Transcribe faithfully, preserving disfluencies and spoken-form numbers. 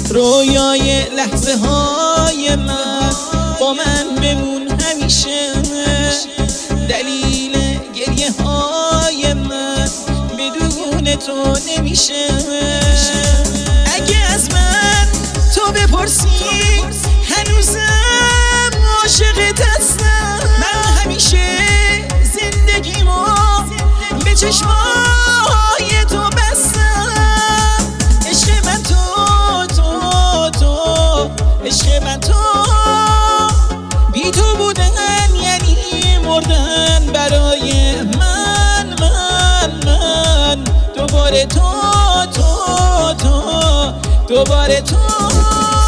رویای لحظه های من با من بمون همیشه، دلیل گریه های من بدون تو نمیشه. اگه از من تو بپرسی هنوزم عاشقت هستم، من همیشه زندگیمو به چشمای تو بستم. عشق من تو تو تو عشق من تو، بی تو بودن یعنی مردن برای من من من. دوباره تو تو تو دوباره تو